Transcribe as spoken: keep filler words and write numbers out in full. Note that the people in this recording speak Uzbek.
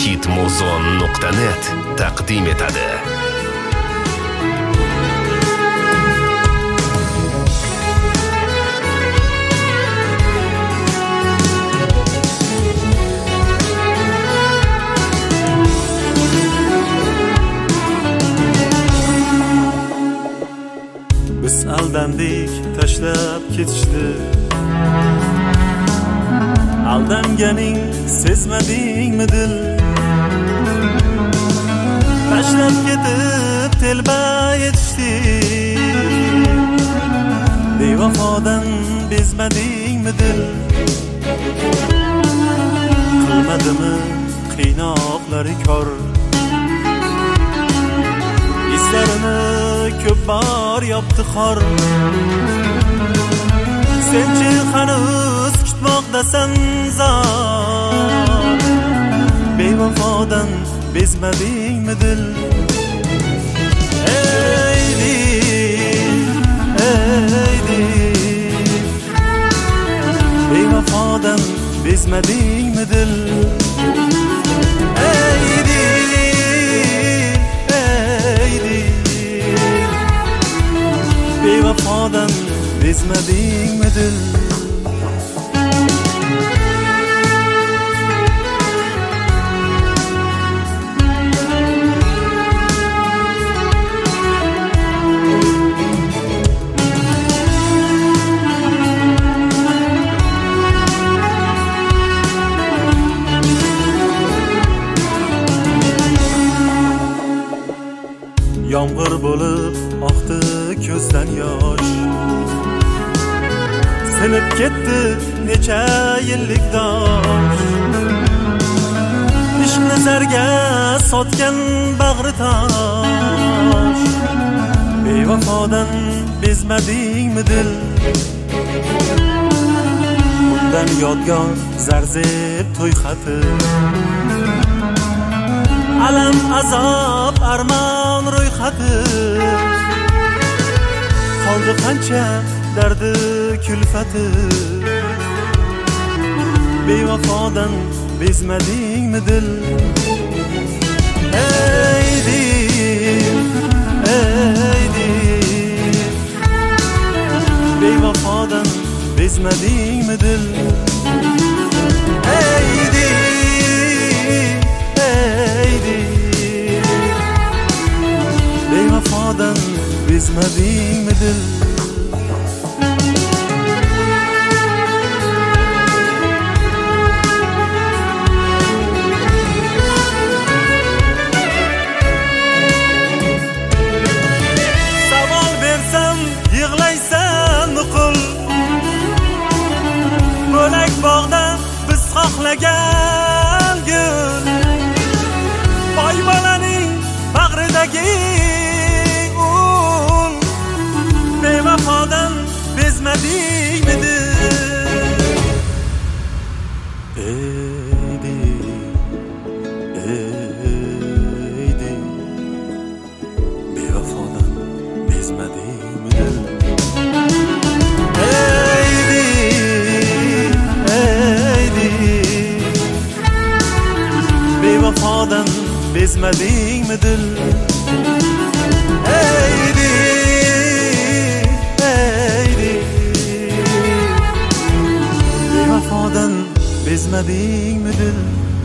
hitmuzon nuqta net taqdim etadi. Biz aldandik, tashlab ketishdi. Aldanganing sezmadingmi dil? Tashlab ketib telba etishdi. Bevafodan bezmadingmi dil? Qilmadimi qiynoqlari kor? Izlarini ko'p bor yopdi xor. Senchi hanuz kutmoqdasan zor. Bevafodan bezmadingmi dil? Ey dil, ey dil, bevafodan bezmadingmi dil? Ey dil, ey dil, bevafodan bezmadingmi dil? Yomg'ir bo'lib oqdi ko'zdan yosh. Sinib ketdi necha yillik dosh. Ishqni zarga sotgan bag'ri tosh. Bevafodan bezmadingmi dil? Undan yodgor zarzeb to'y xati. Alam azob armon ro'yxati. Qoldi qancha dardi kulfati. Bevafodan bezmadingmi dil? Ey dil, ey dil, bevafodan bezmadingmi dil? Ey dil, ey dil, bevafodan bezmadingmi dil? Savol bersam yig'laysan nuqul. Bo'lak bog'da biz xohlagan gul. Boy bolaning bag'ridagi ul. Bevafodan bezmadingmi dil? Ey dil, ey dil, bevafodan bezmadingmi dil? Ey dil, ey dil, bevafodan bezmadingmi dil? Ey dil, ey dil, bevafodan bezmadingmi dil?